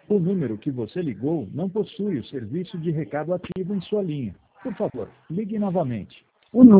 O número que você ligou não possui o serviço de recado ativo em sua linha. Por favor, ligue novamente. O